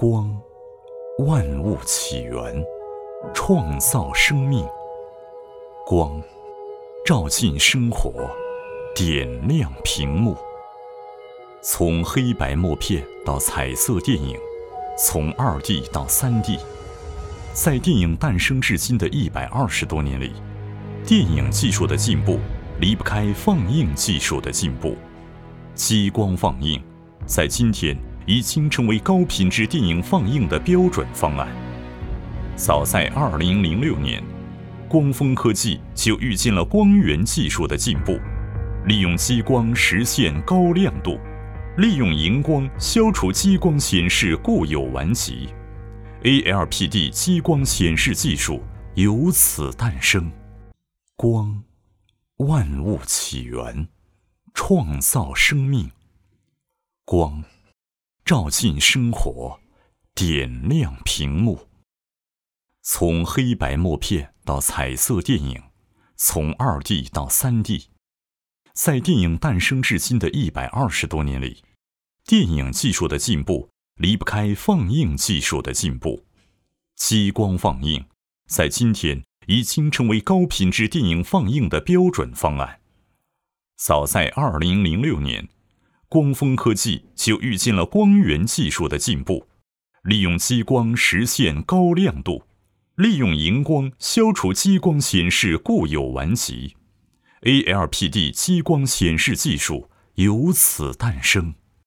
光，万物起源，创造生命。光，照进生活，点亮屏幕。从黑白默片到彩色电影，从2D 到3D，在电影诞生至今的120多年里，电影技术的进步离不开放映技术的进步。激光放映在今天已经成为高品质电影放映的标准方案。早在2006年，光峰科技就预见了光源技术的进步，利用激光实现高亮度，利用荧光消除激光显示固有顽疾。ALPD 激光显示技术由此诞生。光，万物起源，创造生命。光，照进生活，点亮屏幕。从黑白默片到彩色电影，从2D 到3D，在电影诞生至今的120多年里，电影技术的进步离不开放映技术的进步。激光放映在今天已经成为高品质电影放映的标准方案。早在2006年，光峰科技就预见了光源技术的进步，利用激光实现高亮度，利用荧光消除激光显示固有顽疾。ALPD 激光显示技术由此诞生。